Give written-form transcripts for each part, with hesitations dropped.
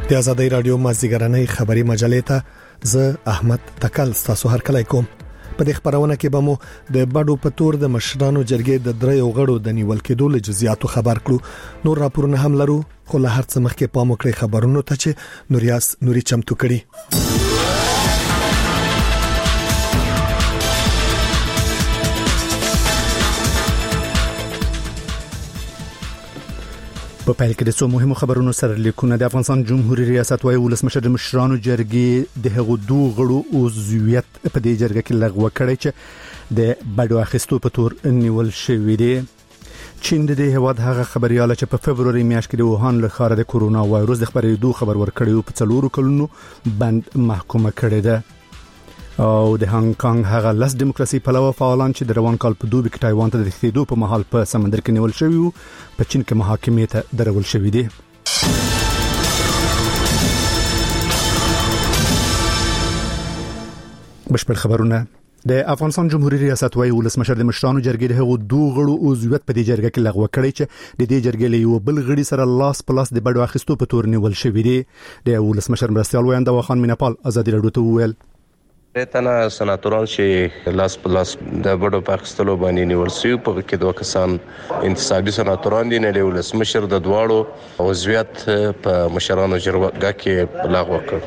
د آزادۍ رادیو مازیګرنۍ خبري مجلې ته زه احمد تکل تاسو هر کله کوم. په دې خبرونه کې به مو د بډو پتور د مشرانو جرګې د دریو غړو د نیول کېدو له جزئیاتو خبر کړو. نور راپورونه هم لرو، خو له هر څه مخکې پام وکړئ خبرونو ته چې نوري چمتو کړي. په پیل کې د څو مهمو خبرونو سره لیکونه. د افغانستان جمهوریت ریاست وايي ولسمشر د مشرانو جرګې د هغو دوه غړو عضویت په دې جرګه کې لغوه کړی چې د بډو اخیستو په تور نیول شوی دی. چین د هیواد هغه خبرياله چې په فبروري میاشت کې د ووهان له ښار د کورونا وایروس د خبرېدو خبر ورکړی او په 4 کلونو بند محکومه کړی ده. او د هانګ کانګ هغه لاس دیموکراسي پلوه فعالان چې د روان کال په دوبي کې تایوان ته د تښتېدو په مهال په سمندر کې نیول شوی او په چین کې محاکمې ته درول شوی دي. بشپړ خبرونه. د افغانستان جمهوریت ریاست وايي ولسمشر د مشرانو جرګې د هغو دوه غړو عضویت په دې جرګه کې لغوه کړی چې د دې جرګې له یو بل غړي سره لاس په لاس د بډو اخیستو په تور نیول شوی دی. د ولسمشر مرستيال ویاند واخان مینپال آزادۍ رادیو ته وویل تنا سناتوران چې لاس په لاس د بډو پاکستانو باندې نیول شوی په کې دوه کسان انتصابي سناتوران دي نه ولسمشر د دواړو عضویت په مشرانو جرګه کې لغوه کړ.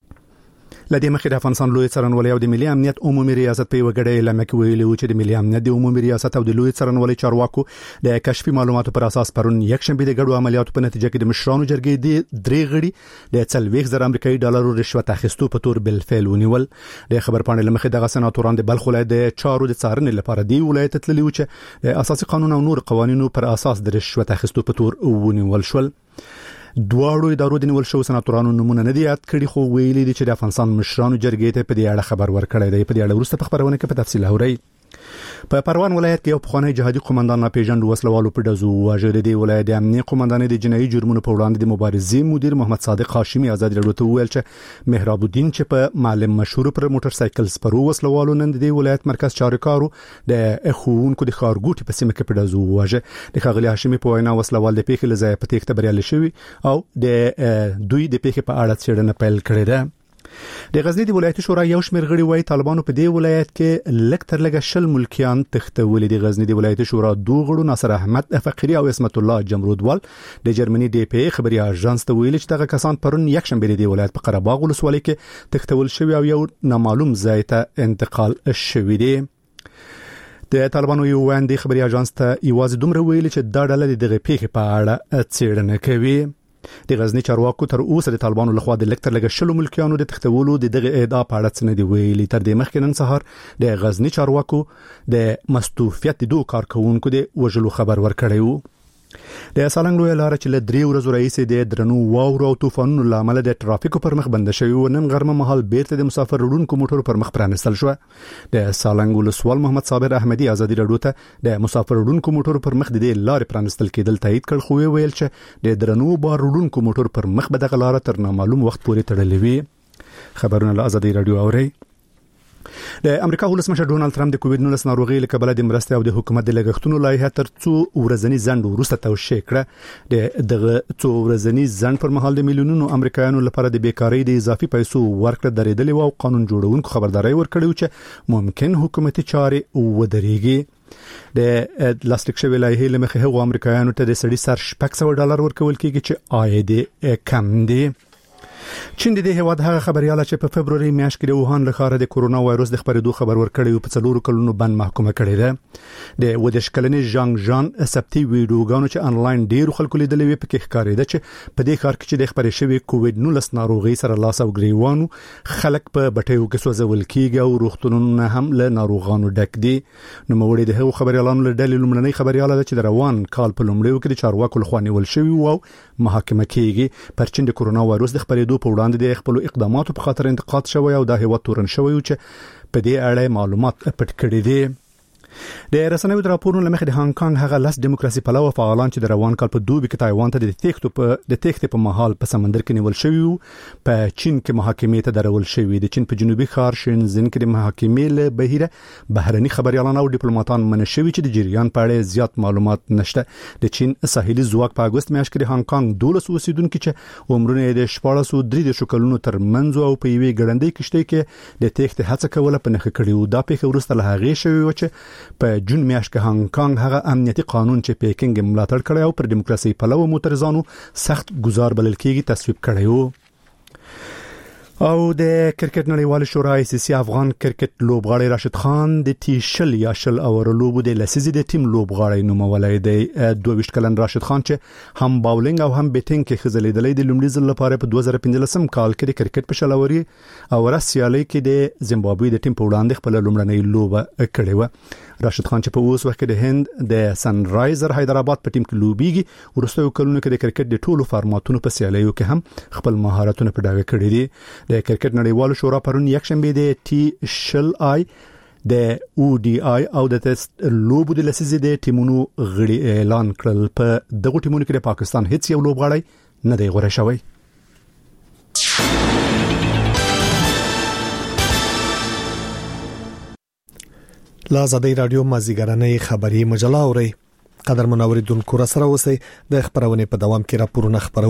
لدې مخې د افغانستان لوی څارنوالۍ او د ملي امنیت عمومي ریاست په وګړې اعلان کې ویلي و چې د ملي امنیت د عمومي ریاست او د لوی څارنوالۍ چارواکو د کشفي معلوماتو پر اساس پرون یک شنبه د ګډو عملیاتو په نتیجه کې د مشرانو جرګې د درې غړي د 40,000 امریکایي ډالرو رشوت اخیستو په تور بالفعل ونیول. د خبر پاڼې لمخې دغه سناتوران د بلخ ولایت د چارو د څارنې لپاره دی ولایت تللی و چې د اساسي قانون او نور قوانینو پر اساس د رشوت اخیستو په تور ونیول شول. دواړو ادارو د نیول شو سناتورانو نمونه نه دي یاد کړي، خو ویلي دي چې د افغانستان مشرانو جرګې ته په دې اړه خبر ورکړی دی. په دې اړه وروسته په خبرونه کې په تفصیل اورئ. په پروان ولایت کې یو پخوانی جهادي قومندان ناپېژند وسلوالو په دزو واژه د ولایت د امنیت قومندان د جنایي جرمونو په وړاندې د مبارزې مدیر محمد صادق هاشمي آزاد رادیو ته ویل چې مهراب الدین چې په معلم مشهور پر موټر سایکل سپرو وسلوالو نن د ولایت مرکز چارکارو د اخوونکو د خارګوټي په سیمه کې په دزو واژه د خاغلی هاشمي په وینا وسلوال د پیښې لزای په تېښته بریالي شوی او د دوی د پیښې په اړه څېړنه پیل کړې ده. د غزنی د ولایت شورا یو شمېر غړي وايي طالبانو په دې ولایت کې لږ تر لږه 20 ملکیان تښتولي. د غزنی د ولایت شورا دوه غړو ناصر احمد فقيري او اسمت الله جمرودوال د جرمني ډي پی خبري اژانس ته ویل چې دغه کسان پرون یک شنبه د ولایت په قرهباغ ولسوالۍ کې تښتول شوی او یو نامعلوم ځای ته انتقال شوی دی. د طالبانو یو وړاندې خبري اژانس ته یوازې دومره ویل چې دا ډله دغه پیښه په اړه څېړنه کوي. د غزنی چارواکو تر اوسه د طالبانو لخوا د لکټر لګ شلو ملکیانو د تختولو د دغه ادعا په اړه څه نه دی ویلي. تر دې مخکې نن سهار د غزنی چارواکو د مستوفیت د دوه کارکونکو د وژلو خبر ورکړی و. د سالنګ لوی لار چې له 3 ورځې رئیس د درنو واورو او طوفانونو لامل د ترافیکو پر مخ بند شوی و. نن غرمه مهال بیرته د مسافر وړونکو موټرو پر مخ پرانستل شو. د سالنګ ولسوال محمد صابر احمدي آزادۍ رادیو ته د مسافر وړونکو موټرو پر مخ د لارې پرانستل کېدل تایید کړ، خو ویل چې د درنو بار وړونکو موټرو پر مخ به دغه لار تر نامعلوم وخت پورې تړلې وي. خبرونه له آزادۍ رادیو اوري. د امریکا ولسمشر ډونالد ټرمپ د کووډ-19 ناروغي له کبله د مرستې او د حکومت د لګښتونو لایحه تر څو ورځنی ځنډ وروسته توشیح کړه. دغه څو ورځنی ځنډ پر مهال د میلیونونو امریکایانو لپاره د بیکاری د اضافي پیسو ورکړه درېدلې او قانون جوړونکو خبرداري ورکړې چې ممکن حکومتي چارې ودرېږي. د لاستیک شوی لایحه لمخې هغو امریکایانو ته د سړي سر $600 ورکول کېږي چې عاید کم دی. چین د هیواد هغه خبرياله چې په فبروري میاشت کې د ووهان له ښار د کورونا وایروس د خبرېدو خبر ورکړی او په 4 کلونو بند محکومه کړی ده. د ودشکلنې ژانګ جان سبتي ویډیوګانو چې انلاین ډیر خلکو لیدلې وي په کې ښکارېده چې په دې ښار کې چې د خبرې شوی کووډ-19 ناروغي سره لاس او ګریوانو خلک په بټیو کې سوځول کیږي او روغتونونه هم له ناروغانو ډک دي. نو موړي د هغو خبريالانو له ډلې لومړنۍ خبرياله ده چې د روان کال په لومړیو کې د چارواکو لخوا نیول شوی او محاکمه کیږي. پر چین د کورونا وایروس د خبرېدو په وړاندې د خپل اقداماتو په خاطر انتقاد شوی او د هیواد تورن شوی چې په دې اړه معلومات پټ کړي دي. د رسنیو د راپورونو لمخې د هانګ کانګ هغه لاس دیموکراسي پلوه فعالان چې د روان کال په دوبي کې تایوان ته د تېښتې په مهال په سمندر کې نیول شوی په چین کې محاکمې ته درول شوی د چین په جنوبي ښار شنزن کې د محاکمې له بهیره بهرني خبريالان او ډیپلوماټان منع شوی چې د جریان په اړه زیات معلومات نشته د چین ساحلي ځواک په اگست میاشت کې د هانګ کانګ 12 اوسیدونکو چې عمرونه د 14 کلونو ترمنځ او په یوې ګړندۍ کشتۍ کې د تېښتې هڅه کوله په نخښه کړیو دا پیښه ورسته له هغې شوی و چې په جون میاشت کې هانګ کانګ هغه امنیتي قانون چې پیکینګ ملاتړ کړی او پر دیموکراسي پلوه معترضانو سخت گزار بلل کېږي تصویب کړی و او د کرکټ نړیوال شورای سیاسي افغان کرکټ لوبغاړی راشد خان د ټیشل یا شل اور لوبو د لسیزي د ټیم لوبغاړی نومولای دی 22 کلن راشد خان چې هم باولینګ او هم بیټینګ کې خزلیدلې د لومړي ځل لپاره په 2015 کال کې د کرکټ په شلوري او راسیالي کې د زیمبابوې د ټیم په وړاندې خپل لومړنۍ لوبه کړې و راشد خان چې په اوس وخت کې د هند د سن رایزر حیدرآباد په ټیم کې لوبيږي ورسته کلونو کې د کرکټ د ټولو فارماتونو په سیالیو کې هم خپل مهارتونه په ډاګه کړی دي د کرکټ نړیوال شورا پرون یکشنبه د ټي شل آی د او ډي آی او د تست لوبو د لسیزي د ټیمونو غړي اعلان کړل په دغه ټیمونو کې د پاکستان هیڅ یو لوبغاړی نه دی غوړه شوی لا زادی رادیو مازیګرانې خبري مجله اوري قدر منوریدونکو را سره اوسئ د خبرونه په دوام کې راپورونه خبرو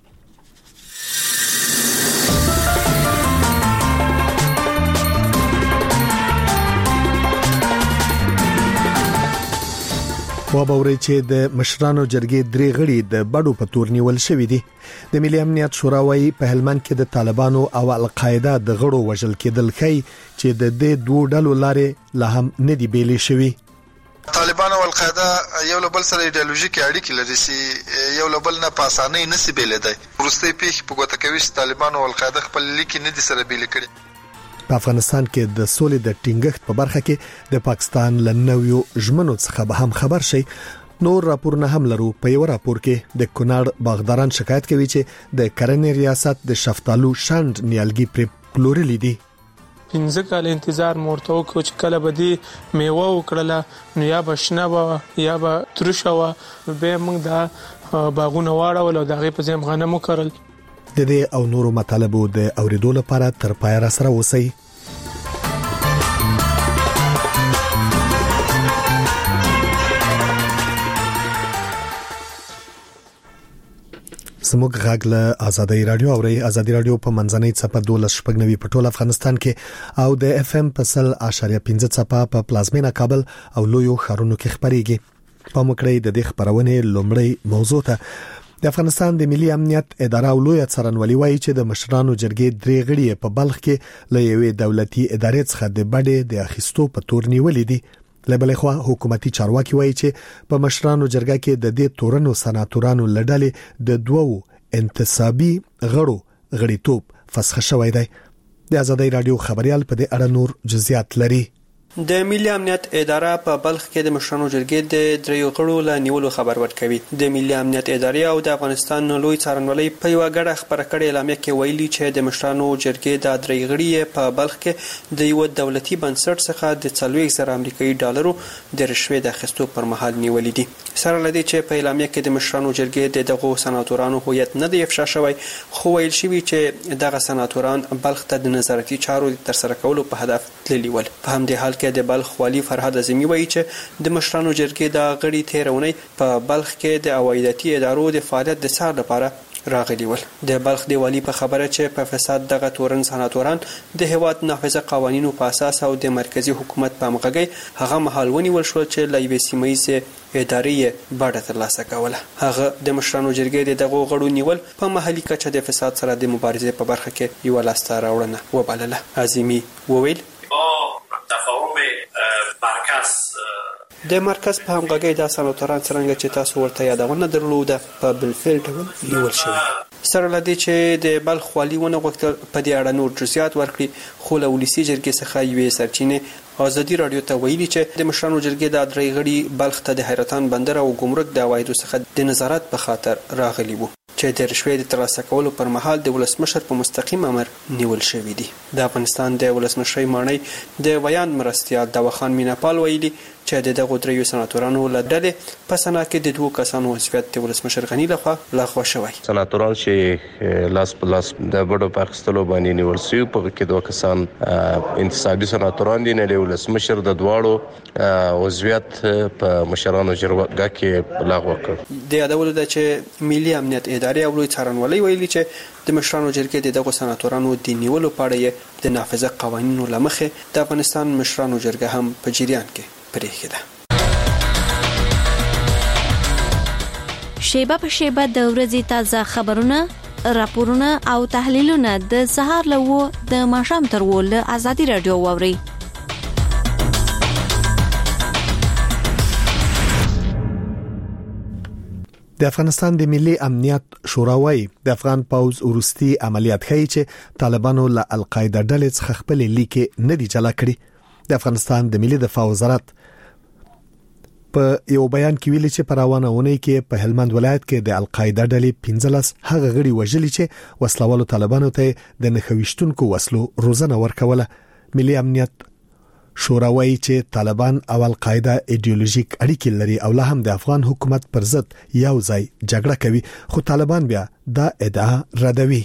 وبوري چې د مشرانو جرګې درې غړي د بډو په تور نیول شوې دي د ملي امنیت شورا وايي په هلمند کې د طالبانو او القاعده د غړو وژل کېدل خي چې د دې دوه ډلو لارې له هم نه دی بیلې شوی طالبان او القاعده یو له بل سره ایدئولوژیکي اړیکې لري چې یو له بل نه په اسانۍ نسی بیلې دی ورسته پیښ په ګوته کوي چې طالبان او القاعده خپل لیکي نه دي سره بیلې کړي په افغانستان کې د سولې د ټینګښت په برخه کې د پاکستان لنویو ژمنو څخه به هم خبر شي نور راپورونه هم لرو په یو راپور کې د کونړ باغداران شکایت کوي چې د کرنې ریاست د شفتالو شاند نیالګي پر پلورلې دي 15 کال انتظار مورته وکړو چې کله به دي میوه وکړله نو یا بشنه و یا به ترشه و به موږ دا باغونه واړول او دغه په ځم غنمو کړل د دې او نورو مطالبو د اوریدو لپاره تر پای را سره اوسئ زموږ غږ له ازادي رادیو او ازادي رادیو په منځنۍ صفه 12 په ټول افغانستان کې او د اف ام په 100.15 صفه په پلازمینه کابل او لویو ښارونو کې خبريږي په مکړې د دې خبرونه لومړی موضوع ته د افغانستان د ملي امنیت اداره او لوی څارنوالي وایي چې د مشرانو جرګې درې غړي په بلخ کې له یوې دولتي ادارې څخه د بډې د اخیستو په تور نیولې دي لبلې خو حکومتي چارواکي وایي چې په مشرانو جرګه کې د دې تورنو سناتورانو لړلې د دوو انتصابي غړیتوب فسخ شوی دی د ازادي رادیو خبريال په دې اړه نور جزئیات لري د ملي امنیت اداره په بلخ کې د مشرانو جرګې د دریو غړو له نیولو خبر ورکوي د ملي امنیت ادارې او د افغانستان لوی څارنوالۍ په یو غړه خبره کړې اعلامیه کې ویلي چې د مشرانو جرګې د درې غړي په بلخ کې د یو دولتي بنسټ څخه د 40,000 امریکایي ډالرو د رشوت اخیستو پر مهال نیولې دي سره لدی چې په اعلامیه کې د مشرانو جرګې دغه سناتورانو هویت نه دی افشا شوی خو ویل شوی چې دغه سناتوران بلخ ته د نظارتي چارو تر سره کولو په هدف تللی ول په همدې حال کې د بلخ والی فرهاد اعظمي وایي چې د مشرانو جرګې د غړي تیرونی په بلخ کې د عوایداتي ادارو د فعالیت د څار لپاره راغلي ول د بلخ دی والی په خبره چې په فساد دغه تورن سناتوران د هواد نافذه قوانینو په اساس او د مرکزی حکومت په مغږی هغه محلونی ول شو چې لایوي سیمایي ادارې باډه ترلاسه کوله هغه د مشرانو جرګې دغه غړو نیول په محلي کچه د فساد سره د مبارزې په برخه کې یو لاسته راوړنه وبلله اعظمي وویل د مرکز په همغږۍ د سناتوران څنګه چې تاسو ورته یادونه درلوده په بلفیلډ نیول شوی سره لدی چې د بلخ والیونه وغوښتل په دې اړه نور جزئیات ورکړي خو له ولسی جرګې څخه یوې سرچینې ازادي رادیو ته ویلي چې د مشرانو جرګې د درې غړي بلخ ته د حیرتان بندر او ګمرک د عوایدو څخه د نظارت په خاطر راغلي وو چې د رشوت ترلاسه کولو پر مهال د ولسمشر په مستقیم امر نیول شوی دی د افغانستان د ولسمشر مانی د بیان مرستیال دواخان میناپال ویلي چې د دغه دریو سناتورانو له ډلې په سنا کې د دوه کسانو وضعیت د ولسمشر غنی لخوا لغوه شوی. سناتوران چې لاس په لاس د بډو پاکستانو باندې نیول شوی په کې دوه کسان انتصابي سناتوران دي، نه د ولسمشر د دواړو وضعیت په مشرانو جرګه کې لغوه کړ. د یادولو ده چې ملي امنیت ادارې او لوی څارنوالۍ ویلي چې د مشرانو جرګې د دغه سناتورانو د نیولو په اړه د نافذه قوانینو لمخې د افغانستان مشرانو جرګه هم په جریان کې پرېښې ده. شیبه په شیبه د ورځې تازه خبرونه، راپورونه او تحلیلونه د سهار له د ماښام تر له آزادي رادیو واوري. د افغانستان د ملي امنیت شورا وايي د افغان پوز ورستي عملیات ښیي چې طالبانو له القاعده ډلې څخه خپل لیکي نه دی جلا کړی. د افغانستان د ملي دفاع وزارت په یو بیان کې ویلي چې پروانه ونی کې په هلمند ولایت کې د القاعده ډلې 15 هغه غړي وژلي چې وسلوالو طالبانو ته د نخويشتونکو وسلو روزنه ورکوله. ملي امنیت شورا وايي چې طالبان او القاعده ایدئولوژیک اړیکې لري او لا هم د افغان حکومت پر ضد یو ځای جګړه کوي، خو طالبان بیا دا ادعا ردوي.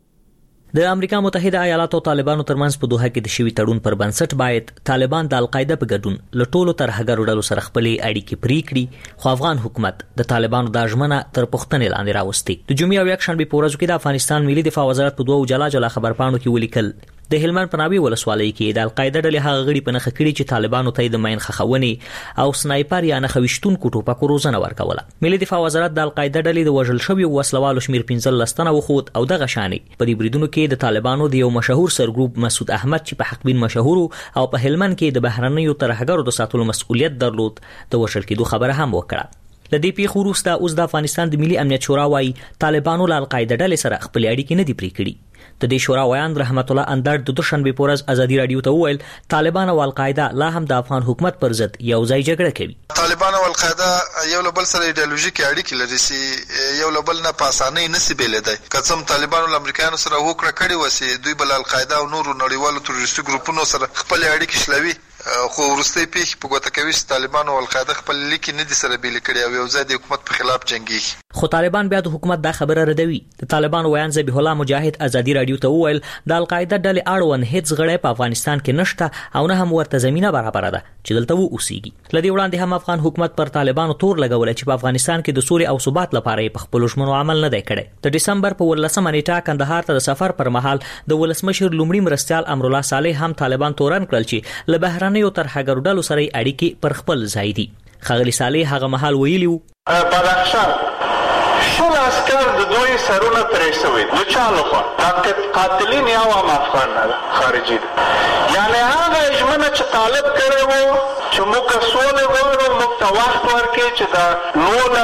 د امریکا متحده ایالاتو طالبانو ترمنځ په دوحه کې د شوی تړون پر بنسټ باید طالبان د القاعده په ګډون له ټولو ترهګرو ډلو سره خپل اړیکې پرې کړي، خو افغان حکومت د طالبانو د ژمنه تر پوښتنې لاندې راوستي. د جمعې او یکشنبه په ورځو کې د افغانستان ملي دفاع وزارت په دوه جلا خبرپاڼو کې ولیکل د هلمند پناوي ولسوالۍ کې د القاعده ډلې هغه غړي په نخښه کړي چې طالبانو ته د ماین خښونې او سنایپر یا نخښويشتونکو ټوپکو روزنه ورکوله. ملي دفاع وزارت د القاعده ډلې د وژل شوی وسلوالو شمیر 15 تنه وخود او دغه شانې په دې بریدونو کې د طالبانو د یو مشهور سرګروپ مسعود احمد چې په حقبین مشهور او په هلمند کې د بهرنیو ترهګرو د ساتلو مسؤلیت درلود د وژل کېدو خبره هم وکړه. لدې پیښو وروسته اوس د افغانستان د ملي امنیت شورا وايي طالبانو له القاعده ډلې سره خپل اړیکې نه دي پرې کړي. د دې شورا ویان رحمت الله اندر د دوشنبه په ورځ ازادي رادیو ته وویل طالبان او القاعده لا هم د افغان حکومت پر ضد یو ځای جګړه کوي. طالبان او القاعده یو له بل سره ایدئولوژیک اړیکې لري چې یو له بل نه په اسانۍ نسی بیلېدای. کڅم طالبان او امریکایانو سره وکړه کړي وسی دوی بل القاعده او نورو نړیوالو تروریستي ګروپونو سره خپل اړیکې شلوي، خو ورستي پیښ په ګوته کوي چې طالبان او القاعده خپل لیکي نه دي سره بیل کړي او یو ځای د حکومت په خلاف جنگي. خو طالبان بیا د حکومت دا خبره ردوي. د طالبان ویان ذبیح الله مجاهد ازادي رادیو ته وویل د القاعده ډلې اړوند هیڅ غړی په افغانستان کې نشته او نه هم ورته زمينه برابر ده چې دلته اوسېږي. لدې وړاندې هم افغان حکومت پر طالبانو تور لګول چې په افغانستان کې د سولې او ثبات لپاره په خپل ژمنو عمل نه دی کړی. د دسمبر په 14 نیټه کندهار ته د سفر پر مهال د ولسمشر لومړي مرستيال امرالله صالح هم طالبان تورن کړل چې له بهرنیو ترهګرو ډلو سره اړیکې پر خپل ځای دي. خغلی صالح هغه مهال ویلیو بدخشان شول اسکر د دوی سرونه پرې شوي د چالو خو قاتلین یا عام افغان نه خارجي یعنی هغه ژمنه چې طالب کړی وو چې موږ سولې غواړو، موږ ته وخت ورکړي چې د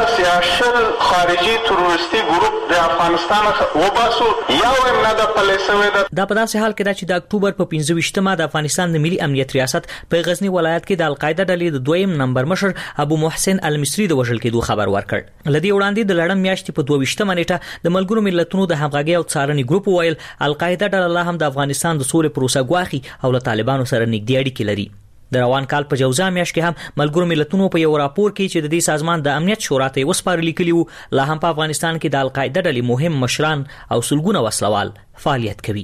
19 خارجي تروریستي ګروپ د افغانستان وباسو یو هم نه د پالیسوي دا په داسې حال کې دا چې د اکتوبر په 25مه د افغانستان د ملي امنیت ریاست په غزنی ولایت کې د القاعده ډلې د دویم نمبر مشر ابو محسن المصری د وژل کېدو خبر ورکړ. لدې وړاندې د لړم میاشتې په 22مه نیټه د ملګرو ملتونو د همغږي او څارنې ګروپ ویل القاعده ډله لا هم د افغانستان د سولې پروسه ګواخي او له طالبانو سره نږدې اړیکې لري. د روان کال په جوزا میاشت کې هم ملګرو ملتونو په یو راپور کې چې د دې سازمان د امنیت شورا ته وسپارل کلیو لا هم په افغانستان کې د القاعده ډلې مهم مشران او سلګونه وسلوال فعالیت کوي.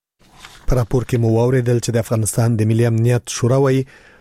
په راپور کې مو اوریدل چې د افغانستان د ملي امنیت شورا وايي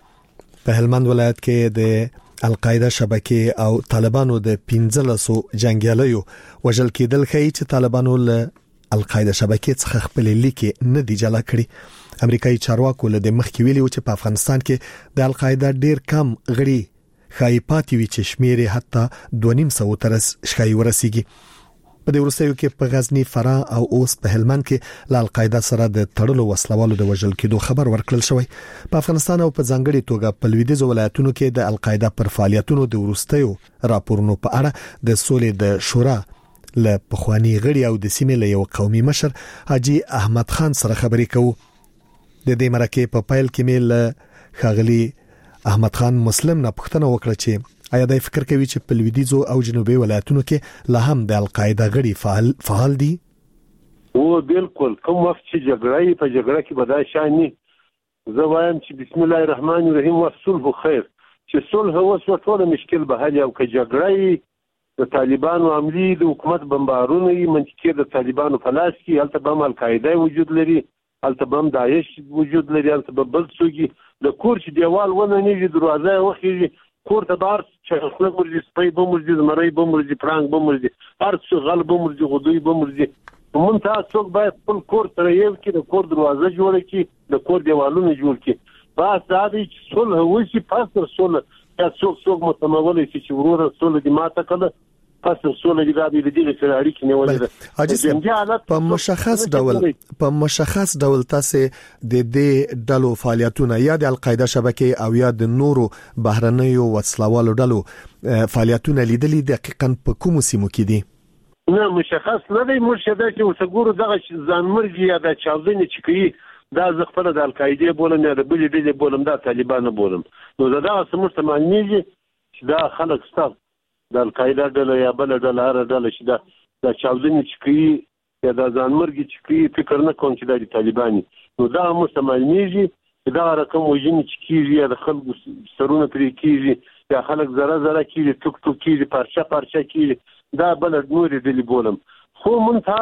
په هلمند ولایت کې د القاعده شبکې او طالبانو د 15 جنگیالیو وژل کېدل ښیي چې طالبانو له القاعده شبکې څخه خپل لیکي نه دی جلا کړی. امریکایي چارواکو له مخکې ویلي و چې په افغانستان کې د القاعده ډیر کم غړي خای پاتې وي چې شمیر حتی 2.5 تر شای ورسیږي. په دې ورسېو کې په غزنی، فراه او اوس په هلمند کې له القاعده سره د تړلو وسلوالو د وژل کېدو خبر ورکړل شوی. په افغانستان او په ځانګړي توګه په لویدیځ ولایتونو کې د القاعده پر فعالیتونو د ورستیو راپورونو په اړه د سولې د شورا له پخوانی غړي او د سیمې له یو قومي مشر حاجی احمد خان سره خبرې کوو. د دې مرکه په پایل کې مل خاغلی احمد خان مسلم نه پوښتنه وکړه چې آیا د فکر کوي چې په لویدیځو او جنوبي ولایتونو کې لا هم د القاعده غړي فعال دي؟ او بالکل کوم وخت چې جګړه په جګړه کې بدای شاني زه وایم چې بسم الله الرحمن الرحیم والصلح خیر چې صلح وسو ټول مشکل به حل او که جګړه د طالبانو عملی د حکومت بمبارونه منطقي د طالبانو فلاس کې هلته به القاعده وجود لري هلته به داعش وجود لري هلته به بل څوک د کور چې دیوال ونه نیږي دروازه وخیږي کور ته بار چې خپل مرزي سپي به مرزي زمري به مرزي پرنګ به مرزي هر څه غل به مرزي غدوی به مرزي مونږ څوک باید خپل کور سره یو کې د کور دروازه جوړه کړي د کور دیوالونه جوړ کړي بس دا دی چې صلح وشي پس تر صلح یا څوک متمولي چې وروره صلح دې ماته کړه پس تر صلح دې د دې سره اړیکې نیولې ده په مشخص ډول تاسو د دې ډلو فعالیتونه یا د القاعده شبکې او یا د نورو بهرنیو وسلوالو ډلو فعالیتونه لیدلې دقیقاً په کوم سیمو کې دي نه مشخص نه دی مرشد چې وسګورو دغه ځانمرګي یا د چاودنې چې کوي دا زه خپل د القاعده بولم یا د بل ډلې بولم دا طالبان بولم نو دا سمورت معنیږي چې دا خلک ستاسو د القاعده ډله یا بل ډله هر ډله چې دا چاودنې چې کوي یا د ځانمرګي چې کوي فکر نه کوم چې د طالبان نو دا مستمعيږي چې دا رقم وژنې چې کیږي یا د خلکو سرونه پرې کیږي یا خلک زره کیږي ټوک کیږي پارچه کیږي دا بل نور ډلې بولم خو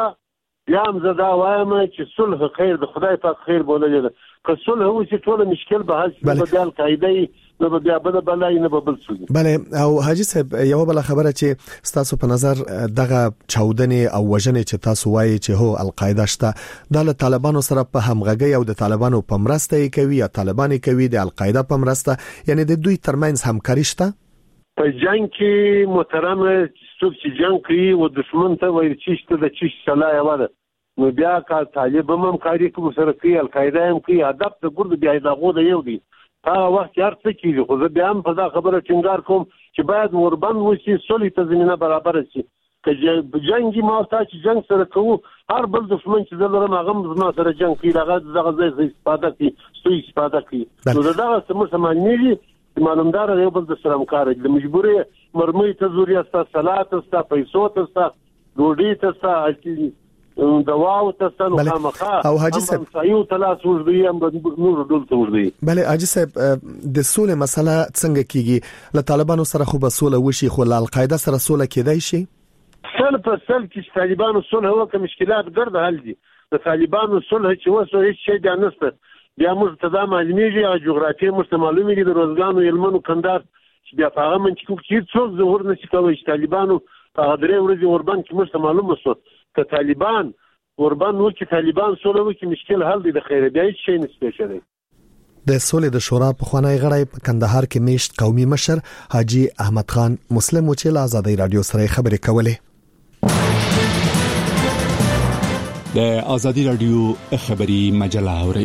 مونږ بیا هم زدا وایم چې صلح خیر د خدای پاک خیر بولل ده که صلح وشي ټول مشکل به حل شي د القاعده نو بیا بلای نه بل څه بله او حاجی صاحب یو بل خبره چې تاسو په نظر دغه چاودنې او وژنې چې تاسو وایي چې هو القاعده شته د طالبانو سره په همغږي او د طالبانو په مرسته کوي یا طالبان کوي د القاعده په مرسته یعنی د دوی ترمنځ همکاري شته په جنگ کې محترم څوک چې جنگ کوي او دشمن ته وایي چې د چی صلاح وره نو بیا کا طالب هم کاری کوي سره کوي القاعده هم کوي هدف د ګرد بیا دغه د یو دی هغه وخت هر څه کیږي خو زه بیا هم په دا خبره ټینګار کوم چې باید وربند وشي صلح ته زمينه برابر شي که جنگي ماته چې جنگ سره کوو هر بل دښمن چې زلرم هغه زما سره جنگ کوي دغه ځای استفاده کوي سوء استفاده کوي نو دغه سمونیږي معلومدار یو بل د سره همکار د مجبوري مرمۍ ته زوري استا صلات استا پیسو ته استا ډوډۍ ته استا دواو تاسو خامخا او حاجی صاحب سایو تلاس ورځي هم نور ډول ته ورځي بله حاجی صاحب د سولې مسله څنګه کیږي له طالبانو سره خو به سوله وشي خو له القاعده سره سوله کېدای شي سل په سل کې طالبانو سوله هو که مشکلات ګرځي حل دي د طالبانو سوله چې وسو هیڅ شي دا نشته بیا موږ ته دا معلومیږي او جغرافیه موږ معلومیږي د روزګانو علمونو کندار چې بیا هغه منطقي چې څوک ظهور نشي کوي چې طالبانو په درې ورځې وربند کې موږ معلومه شو که طالبان وربند وکړي طالبان سوله وکړي مشکل حل دي د خیره بیا هیڅ شي نشته شي د سولې د شورا په خوانی غړی په کندهار کې میشت قومي مشر حاجی احمد خان مسلم چې له آزادۍ رادیو سره خبرې کولې د آزادۍ رادیو خبری مجله اوري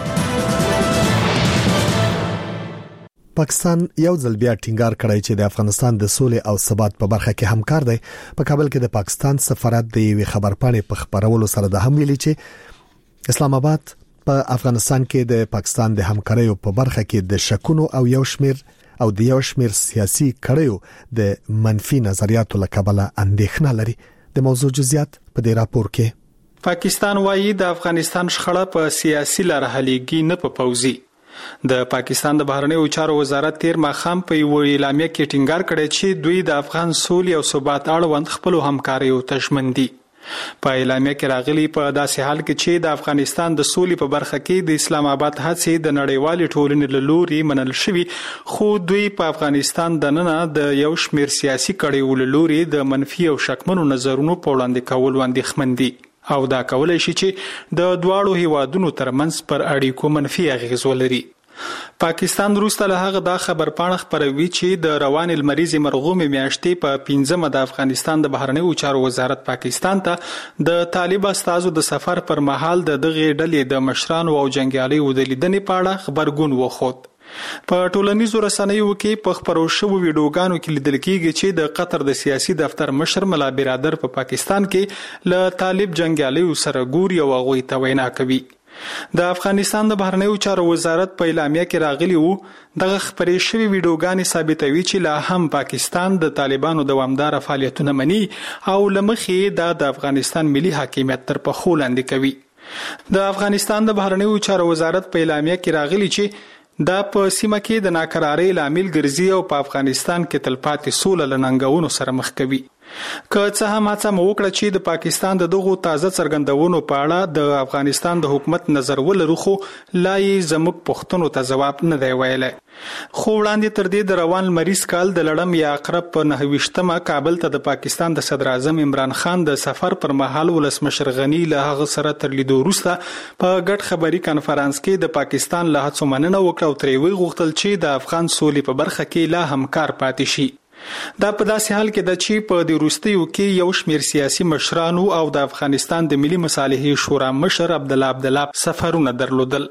پاکستان یو ځل بیا ټینګار کړی چې د افغانستان د سولې او ثبات په برخه کې همکار دی په کابل کې د پاکستان سفارت د یوې خبرپاڼې په خبرولو سره د هم ویلي چې اسلام آباد په افغانستان کې د پاکستان د همکاریو په برخه کې د شکونو او یو شمیر سیاسي کړیو د منفي نظریاتو لکبله اندېښنه لري د موضوع جزئیات په دې راپور کې پاکستان وايي د افغانستان شخړه په سیاسي لار حلېږي نه په پوځي د پاکستان د بهرنیو چارو وزارت تیر ماخام په یو اعلامیه کې ټینګار کړی چې دوی د افغان سولې او ثبات اړوند خپل همکاریو ته ژمن دي په اعلامیه کې راغلي په داسې حال کې چې د افغانستان د سولې په برخه کې د اسلام آباد هڅې د نړیوال ټولنې له لوري منل شوي خو دوی په افغانستان دننه د یو شمیر سیاسي کړیو له لوري د منفي او شکمنو نظرونو په وړاندې کولو اندېښمن دي او دا کولای شي چې د دواړو هیوادونو ترمنځ پر اړیکو منفي اغیز ولري پاکستان وروسته له هغه دا خبرپاڼه خپروي چې د روان المریض مرغومې میاشتې په 15مه د افغانستان د بهرنیو چارو وزارت پاکستان ته د طالب استازو د سفر پر مهال د دغه ډلې د مشرانو او جنگیالیو د لیدنې په اړه خبرګون وخوت په ټولنیزو رسنیو کې په خبرو شوو ویډیوګانو کې لیدل کېږي چې د قطر د سیاسي دفتر مشر ملا برادر په پاکستان کې له طالب جنگیالیو سره ګوري او هغوی ته وینا کوي د افغانستان د بهرنیو چارو وزارت په اعلامیه کې راغلی وو دغه خبرې شوی ویډیوګانې ثابتوي چې لا هم پاکستان د طالبانو دوامدار فعالیتونه مني او لمخې د افغانستان ملي حاکمیت تر پخو لاندې کوي. د افغانستان د بهرنیو چارو وزارت په اعلامیه کې راغلی چې دا په سیمه کې د ناکرارۍ لامل ګرځي او په افغانستان کې تلپاتې سوله لننګونو سره مخ کوي. که څه هم هڅه مو وکړه چې د پاکستان د دغو تازه څرګندونو په اړه د افغانستان د حکومت نظر ولرو خو لا یې زموږ پوښتنو ته ځواب نه دی ویلی. خو وړاندې تر دې د روان لمریز کال د لړم یا عقرب په 29مه کابل ته د پاکستان د صدر اعظم عمران خان د سفر پر مهال ولسمشر غنی له هغه سره تر لیدو وروسته په ګډ خبري کانفرنس کې د پاکستان له هڅو مننه وکړه او ترې وغوښتل چې د افغان سولې په برخه کې لا هم کار پاتې شي. دا په داسې حال کې ده چې په د وروستیو کې یو شمېر سیاسي مشرانو او د افغانستان د ملي مصالحې شورا مشر عبدالله سفرونه درلودل.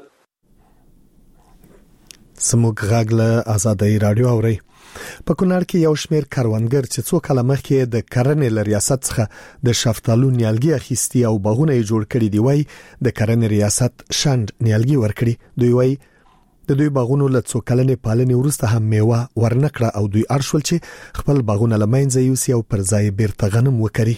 سموږ غږ له آزادۍ رادیو اوري. په کونړ کې یو شمېر کروندګر چې څو کاله مخکې د کرنې له ریاست څخه د شفتالو نیالګي اخیستي او باغونه یې جوړ کړي دی وای د کرنې ریاست شند نیالګي ورکړي. دوی وای د دوی باغونو له څو کلنې پالنې وروسته هم میوه ورنکړه او دوی اړشول چې خپل باغونه له منځه یوسي او پر ځای بیرته غنم وکړي.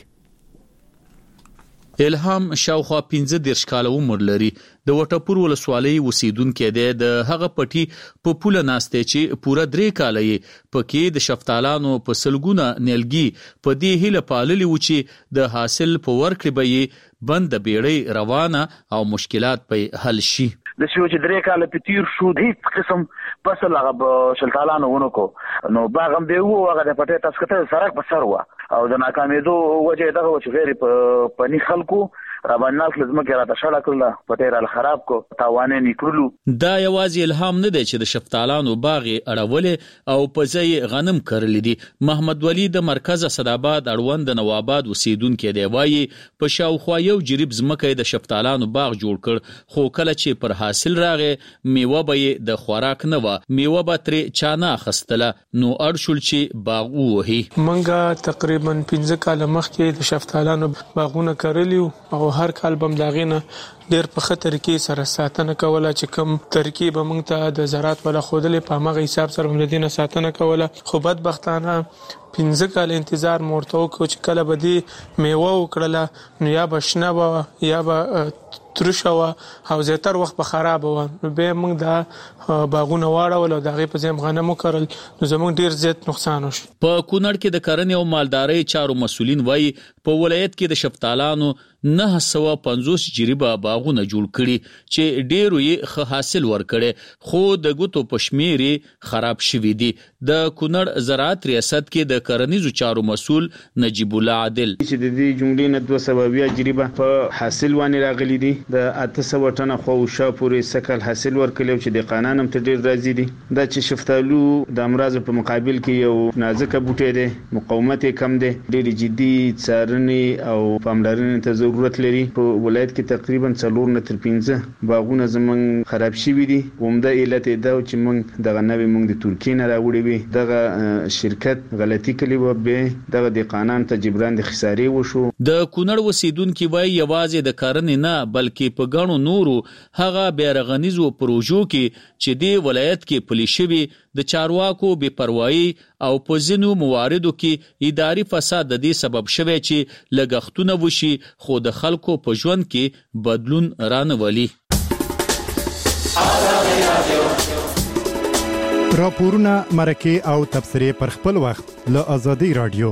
الهام شاوخوا 15 کاله عمر لري. د وټپور ولسوالۍ اوسیدونکو دی. د هغه پټي په پوله ناشته چې پوره 3 کاله یې پکې د شفتالانو په سلګونه نیلګي په دې هله پاللي و چې د حاصل په ورکړې به بند بیړۍ روانه او مشکلات په حل شي. د شو چې 3 کاله په تیر شو هیڅ قسم فصل هغه شلتالانو ونکو نو باغم به وو هغه د پټه تاسکته سرک په سر و او د ناکامیدو وجه دغه چې غیر په نی خلکو را باندې خلک را تشاله کړل پټه را خراب کو تاوانه نکړلو. دا یوازې الهام نه دی چې د شفتالانو باغ اړول او په ځای غنم کړل دي. محمد ولی د مرکز اسداباد اړوند نواباد اوسیدونکو دی وایي په شاوخوا یو جریب زمکه د شفتالانو باغ جوړ کړ خو کله چې پر حاصل راغې میوه به د خوراک نه و میوه به تر چانه خستله نو اړشل چې باغ وهي. منګه تقریبا 15 کال مخکې د شفتالانو باغونه کړلیو او هر کال بم داغینه ډیر په خطر کې سره ساتنه کوله چې کوم ترکیب موږ ته د زراعت ولا خودلې په مغه حساب سره مدینه ساتنه کوله. خو بدبختانه 15 کال انتظار مورته کو چې کله بدی میوه وکړله نو یا بشنه و یا به ترشوا او زیاتر وخت به خراب و نو به موږ دا باغونه واړول او دغه په ځم غنمو کړل نو زموږ ډیر زیات نقصان وشو. په کونړ کې د کرنې او مالدارۍ چارو مسولین وایي په ولایت کې د شفتالانو 950 جریبه باغونه جوړ کړي چې ډیرو یې ښه حاصل ورکړي خو د ګوتو پښمیري خراب شوي دي. د کونړ زراعت ریاست کې د کرنیزو چارو مسول نجیب الله عادل چې د دې جملې نه 220 جریبه په حاصل وانه راغلي دي د 800 ټنه خوشا پورې سکل حاصل ورکړي چې د قانونم ته ډیر راځي دي. دا چې شفتالو د امراض په مقابل کې یو نازکه بوټی دی مقاومت کم دی ډیر جدي څارنې او پاملرنې ته ضرورت لري. په ولایت کې تقریبا 4 نه تر 15 باغونه زمون خراب شوي دي. عمده علت دا چې موږ دغه نوې موږ د ترکیې نه راوړې وي دغه شرکت غلطي کړې و به دغه د قانون ته جبران د خسارې وشو. د کونړ وسیدونکو وایي یوازې د کارنې نه بلکې په غاڼو نورو هغه بیرغنیزو پروژو کې چې د ولایت کې پلي شوی د چارواکو بے پروايي او په ځینو مواردو کې اداري فساد د دې سبب شوی چې لګښتونه وشي خو د خلکو په ژوند کې بدلون رانولي. راپورونه مرکه او تبصره پر خپل وخت له آزادۍ رادیو.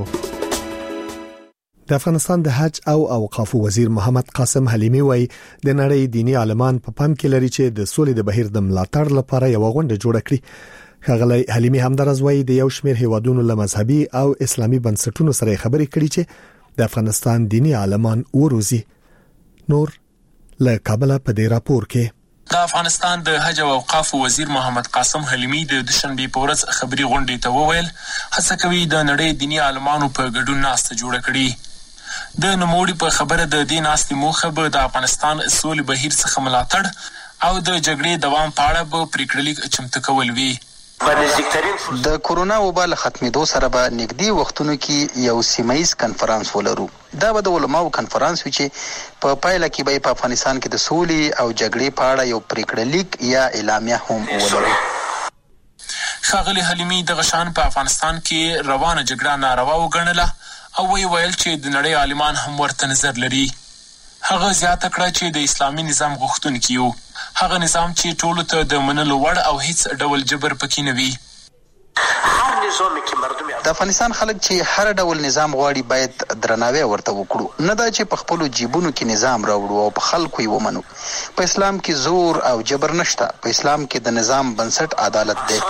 د افغانستان د حج او اوقاف وزیر محمد قاسم حلیمی وای د نړۍ دینی عالمان په پام کې لري چې د سولې د بهیر د ملاتړ لپاره یو غونډه جوړه کړي. ښاغلی حلیمی همدارز وای د یو شمېر هیوادونو له مذهبي او اسلامي بنسټونو سره خبرې کړي چې د افغانستان دینی عالمان وروزي. نور له کابل په دې راپور کې د افغانستان د حج او اوقاف وزیر محمد قاسم حلیمی د دوشنبه په ورځ خبري غونډې ته وویل هڅه کوي د نړۍ دینی عالمانو په ګډون ناسته جوړه کړي. د نوموړي په خبره د دې ناستې موخه به د افغانستان سولې بهیر څخه ملاتړ او د جګړې دوام په اړه به پریکړه لیک چمتو کول وي. د کورونا وبا له ختمېدو سره به نږدې وختونو کې یو سیمایي کنفرانس ولرو. دا به د علماو کنفرانس وي چې په پایله کې به په افغانستان کې د سولې او جګړې په اړه یو پریکړه لیک یا اعلامیه هم ولرو. ښاغلي حلیمي دغه شان په افغانستان کې روانه جګړه ناروا وګڼله او ویل چې د نړۍ عالمان هم ورته نظر لري. هغه زیاته کړه چې د اسلامي نظام غوښتونکي یو، هغه نظام چې ټولو ته د منلو وړ او هیڅ ډول جبر پکې نه وي. د افغانستان خلک چې هر ډول نظام غواړي باید درناوی ورته وکړو، نه دا چې په خپلو جیبونو کې نظام راوړو او په خلکو یې ومنو. په اسلام کې زور او جبر نشته. په اسلام کې د نظام بنسټ عدالت دی.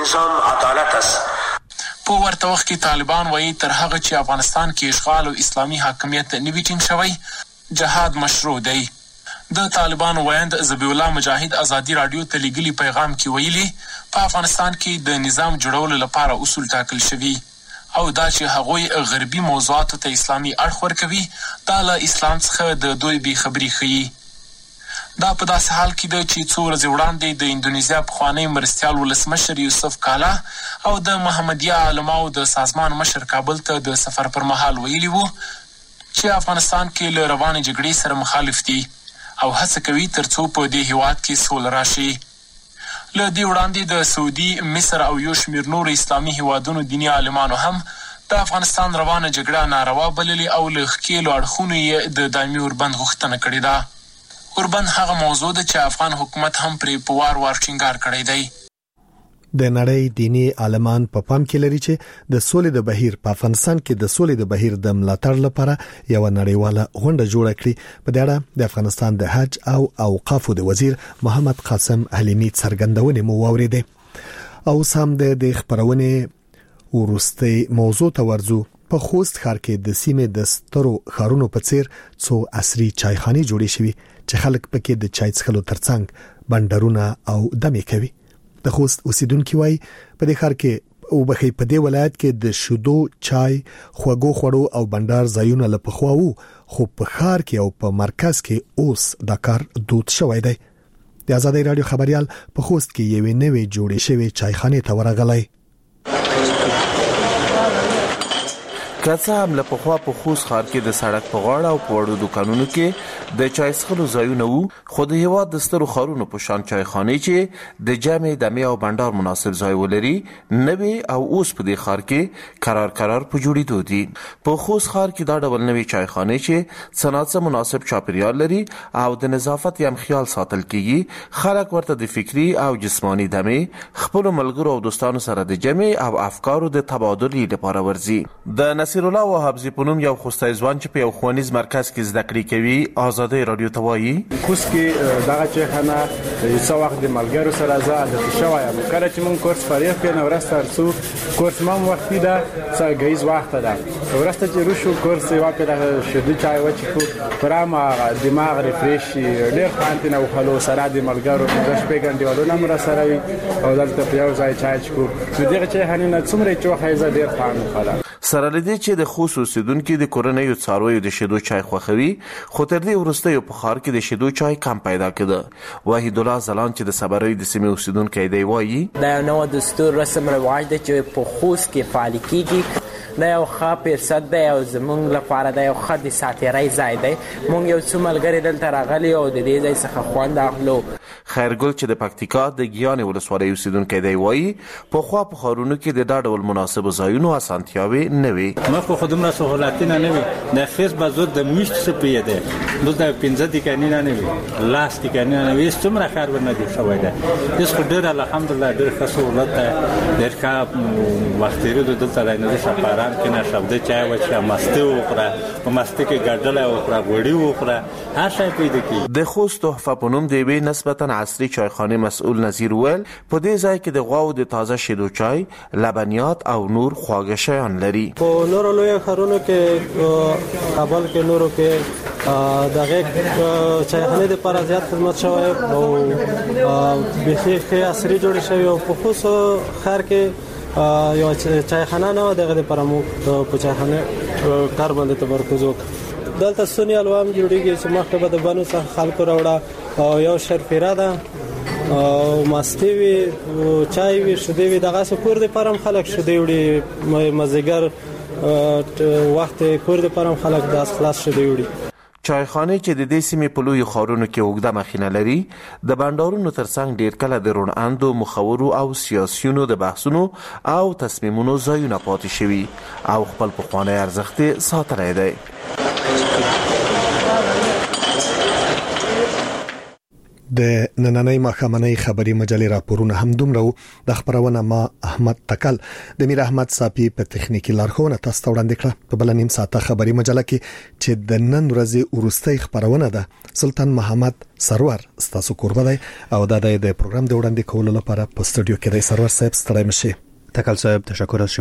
په ورته وخت کې طالبان وایي تر هغه چې افغانستان کې اشغال او اسلامي حاکمیت نه وي ټینګ شوی، جهاد مشروع دی. د طالبانو ویاند ذبیح الله مجاهد ازادي رادیو ته لیږلي پیغام کې ویلي په افغانستان کې د نظام جوړولو لپاره اصول ټاکل شوي او دا چې هغوی غربي موضوعاتو ته اسلامي اړخ ورکوي دا له اسلام څخه د دوی بې خبري ښیي. دا په داسې حال کې ده چې څو ورځې وړاندې د اندونیزیا پخوانی مرستیال ولسمشر یوسف کالا او د محمدیه علماو د سازمان مشر کابل ته د سفر پر مهال ویلي وو چې افغانستان کې له روانې جګړې سره مخالف دي او هڅه کوي ترڅو په دې هیواد کې سوله راشي. له دې وړاندې د سعودي، مصر او یو شمېر نورو اسلامي هیوادونو دیني عالمانو هم د افغانستان روانه جګړه ناروا بللې او له ښکېلو اړخونو یې د دایمي اوربند غوښتنه کړې ده. اوربند هغه موضوع ده چې افغان حکومت هم پرې په وار وار ټینګار کړی دی. د نړۍ دینی عالمان په پام کې لري چې د سولې د بهیر په افغانستان کې د سولې د بهیر د ملاتړ لپاره یو نړیواله غونډه جوړه کړي. په دې اړه د افغانستان د حج او اوقافو د وزیر محمد قاسم حلیمي څرګندونې مو واوریده. او سم د خبرونه ورسته موضوع ته ورځو. په خوست ښار کې د سیمې د سترو ښارونو په څیر څو عصري چایخانې جوړې شوې چې خلک پکې د چای څښلو ترڅنګ بندرونه او دمې کوي. د خوست اوسیدونکو وای په دې ښار کې او بخې په دې ولایت کې د شودو، چای، خوږو خوړو او بندر ځایونه لپاره وو، خو په ښار کې او په مرکز کې اوس دا کار دود شوی دی. د آزادۍ رادیو خبريال په خوست کې یو نوې جوړې شوی چایخانه ته ورغلی. کڅه هم له پخوا په خوست ښار کې د سړک په غاړه او په وړو دکانونو کې د چای څښلو ځایونه وو، خو د هیواد د سترو ښارونو په شان چایخانې چې د جمع دمې او بندر مناسب ځای ولري نوې او اوس په دې ښار کې قرار په جوړېدو دي. په خوست ښار کې دا ډول نوې چایخانې چې صنعت مناسب چاپیریال لري او د نظافت یم خیال ساتل کیږي، خلک ورته د فکری او جسمانی دمې خپل ملګرو او دوستانو سره د جمع او افکارو د تبادلې لپاره ورځي. د نصیر الله وهابزي په نوم یو خوستای ځوان چې په یو ښوونیز مرکز کې زده کړې کوي آزادۍ رادیو ته وایي خوست کې دغه چایخانه څو وخت د ملګرو سره زه د شوایم کله چې مون کورس فارغ کړم ورسته ارڅو کورس مام وخت ده څنګه وخت ده ورسته چې روشو کورس یو په شدو چای وچکو پرما دماغ ریفریش ډېر خوانتنه او خلو سره د ملګرو د شپې ګڼې ودونه مر سره وي او دلته په یو ځای چای چکو دغه چایخانه نه څومره چوخه زه ډېر خوان خلا سره لدی چې د خوست اوسیدونکو د کورنیو څارویو د شیدو چای خوخوي، خو تر دې وروسته یو په ښار کې د شیدو چای کم پیدا کړه. وحید الله زلان چې د صبرۍ د سیمې اوسیدونکو دی وایي دا نو د ستور رسم رواج دی چې په خوست کې فعال کیږي. دا یو ښه فرصت دی او زمونږ لپاره دا یو ښه د ساتیرۍ ځای دی. مونږ یو څو ملګري دلته راغلي او د دې ځای څخه خوند اخلو. خیرګل چې د پکتیکا د ګیان ولسوالۍ اوسیدونکو دی وایي په خوا په ښارونو کې د دا ډول مناسب ځایونو اسانتیاوي نه وي. مخ خو دمره سہولتونه نه وي. د فیس بازو د میشت سپیه ده نو د 15 دقیقې نه وي لاس دقیقې نه وي څومره کار ورنه دي شوی ده. اس خو ډېر الحمدلله ډېر ښه سہولت ده. ډېر ښه وخت لري دلته راځي سفاران کې نه شبده چای وچه مسته وکړه په مسته کې ګډله وکړه غوړي وکړه هر شی پیدا کی. د خوست تحفه په نوم دی وی نسبتا عصري چایخانه مسؤل نظیر ول په دې ځای کې د غواو د تازه شیدو چای، لبنیات او نور خواږه شیان لري. په نورو لوی ښارونو کې کابل کې نورو کې دغه چایخانه د پر زیات خدمت شوی او به عصري جوړ شوی او په خوست ښار کې یو چایخانه نه دغه لپاره مو په چایخانه کار باندې تمرکز وکړ. دلته سنی الوام جوړیږي چې مخکې به د بانو څخه خلکو راوړه او یو شرفیره ده او ماستي وي چای وي شودې وي دغه سکور د پرم خلک شودې وړي مزګر وخت کور د پرم خلک د خلاص شودې وړي. چایخانه چې د دې سیمې په لوی ښارونو کې اوږده مخینه لري د بانډارونو ترڅنګ ډیر کله د روڼاندو مخورو او سیاسيونو د بحثونو او تصمیمونو ځایونه پاتې شوي او خپل پخوانی ارزښت ساتلی دی. د نننۍ ماښامنۍ خبري مجلې راپورونه هم دومره د خبرونه ما احمد تکل د میر احمد صافي په تخنیکی لارښوونه تاسو ته وړاندې کړه. په بل نیم ساعته خبري مجله کې چې د نن ورځې ورستۍ خبرونه ده سلطان محمد سرور ستاسو کوربه دی او د پروګرام د وړاندې کولو لپاره په استودیو کې د سرور صاحب ستړی مشي. تکل صاحب تشکر.